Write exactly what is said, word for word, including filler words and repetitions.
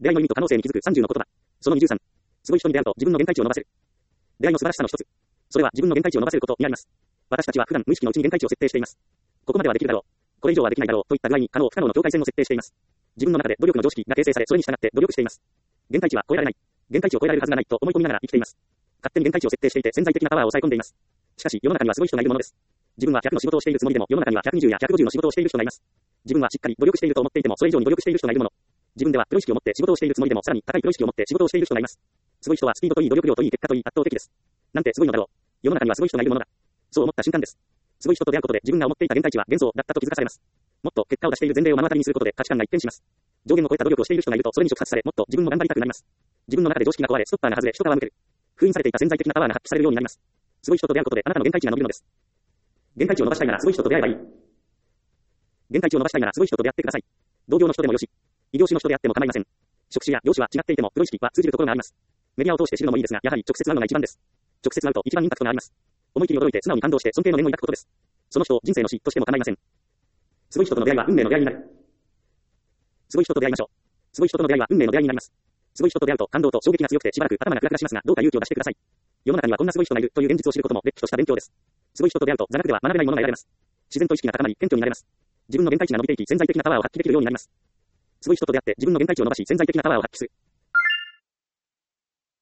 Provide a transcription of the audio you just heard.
出会いの意味と可能性に気づくさんじゅうの言葉。そのにじゅうさん。すごい人に出会うと自分の限界値を伸ばせる。出会いの素晴らしさの一つ。それは自分の限界値を伸ばせることにあります。私たちは普段無意識のうちに限界値を設定しています。ここまではできるだろう。これ以上はできないだろうといった具合に可能不可能の境界線を設定しています。自分の中で努力の常識が形成され、それに従って努力しています。限界値は超えられない。限界値を超えられるはずがないと思い込みながら生きています。勝手に限界値を設定していて潜在的なパワーを抑え込んでいます。しかし世の中にはすごい人がいるものです。自分はひゃくの仕事をしているつもりでも世の中にはひゃくにじゅうやひゃくごじゅうの仕事をしている人がいます。自分はしっかり努力していると思っていてもそれ以上に努力している人がいるもの。自分ではプロ意識を持って仕事をしているつもりでもさらに高いプロ意識を持って仕事をしている人がいます。すごい人はスピードといい努力量といい結果といい圧倒的です。なんてすごいのだろう。世の中にはすごい人がいるものだ。そう思った瞬間です。すごい人と出会うことで自分が思っていた限界値は幻想だったと気づかされます。もっと結果を出している前例を目の当たりにすることで価値観が一変します。上限を超えた努力をしている人がいるとそれに触発されもっと自分も頑張りたくなります。自分の中で常識が壊れストッパーが外れ一皮むける。封印されていた潜在的なパワーが発揮されるようになります。すごい人と出会うことであなたの限界値が伸びるのです。限界値を伸ばしたいならすごい人と出会えばいい。限界値を伸ばしたいならすごい人と出会ってください。同業の人でもよし、異業種の人であっても構いません。職種や業種は違っていてもプロ意識は通じるところがあります。メディアを通して知るのもいいですが、やはり直接会うのが一番です。直接会うと一番インパクトがあります。思い切り驚いて素直に感動して尊敬の念を抱くことです。その人を人生の師としても構いません。すごい人との出会いは運命の出会いになる。すごい人と出会いましょう。すごい人との出会いは運命の出会いになります。すごい人と出会うと感動と衝撃が強くてしばらく頭がクラクラしますが、どうか勇気を出してください。世の中にはこんなすごい人がいるという現実を知ることもれっきとした勉強です。すごい人と出会うと座学では学べないものが得られます。自然と意識が高まり謙虚になれます。自分の限界値が伸びていき潜在的なパワーを発揮できるようになります。すごい人と出会って自分の限界値を伸ばし潜在的なパワーを発揮する。